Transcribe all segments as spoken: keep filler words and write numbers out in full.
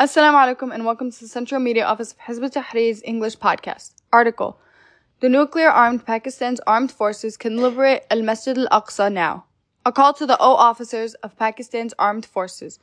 Assalamu alaikum and welcome to the Central Media Office of Hizb ut-Tahrir's English podcast. Article: The nuclear-armed Pakistan's armed forces can liberate Al-Masjid al-Aqsa now. A call to the O officers of Pakistan's armed forces.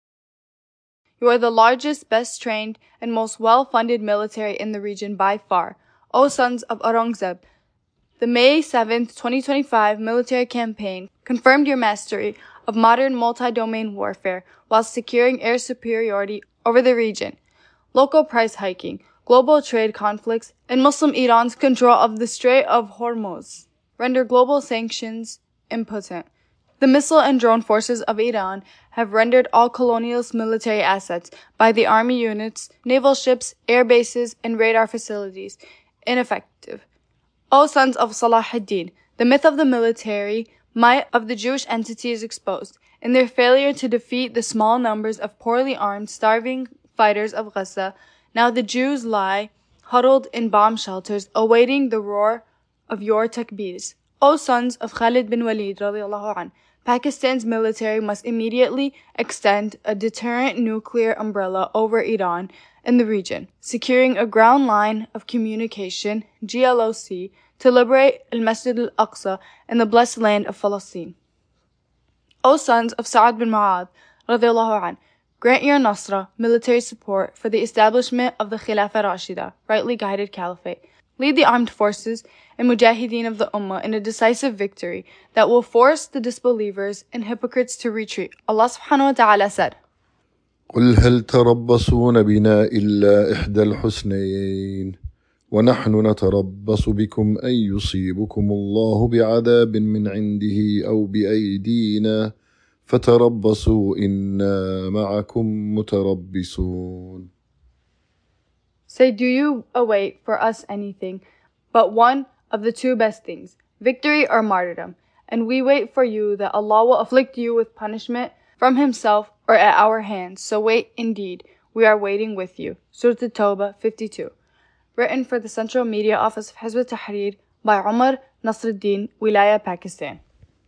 You are the largest, best trained, and most well-funded military in the region by far. O sons of Aurangzeb. The May seventh, twenty twenty-five military campaign confirmed your mastery of modern multi-domain warfare while securing air superiority over the region. Local price hiking, global trade conflicts, and Muslim Iran's control of the Strait of Hormuz render global sanctions impotent. The missile and drone forces of Iran have rendered all colonialist military assets by the army units, naval ships, air bases, and radar facilities ineffective. O sons of Salah ad-Din, the myth of the military might of the Jewish entity is exposed in their failure to defeat the small numbers of poorly armed, starving fighters of Gaza. Now the Jews lie huddled in bomb shelters, awaiting the roar of your takbirs. O sons of Khalid bin Walid, radiallahu anh, Pakistan's military must immediately extend a deterrent nuclear umbrella over Iran in the region, securing a ground line of communication, G L O C, to liberate Al-Masjid al-Aqsa in the blessed land of Palestine. O sons of Sa'ad bin Mu'adh, radiallahu anh, grant your Nasra, military support, for the establishment of the Khilafah Rashida, rightly guided caliphate. Lead the armed forces and mujahideen of the Ummah in a decisive victory that will force the disbelievers and hypocrites to retreat. Allah subhanahu wa ta'ala said, قل هل تربصون بنا إلا إحدى الحسنيين ونحن نتربص بكم أن يصيبكم الله بعذاب من عنده أو بأيدينا فتربصوا إنا معكم متربصون. Say, do you await for us anything but one of the two best things, victory or martyrdom? And we wait for you that Allah will afflict you with punishment from Himself or at our hands. So wait, indeed, we are waiting with you. Surah At-Tawbah fifty-two. Written for the Central Media Office of Hizb ut-Tahrir by Umar Nasruddin, Wilaya, Pakistan.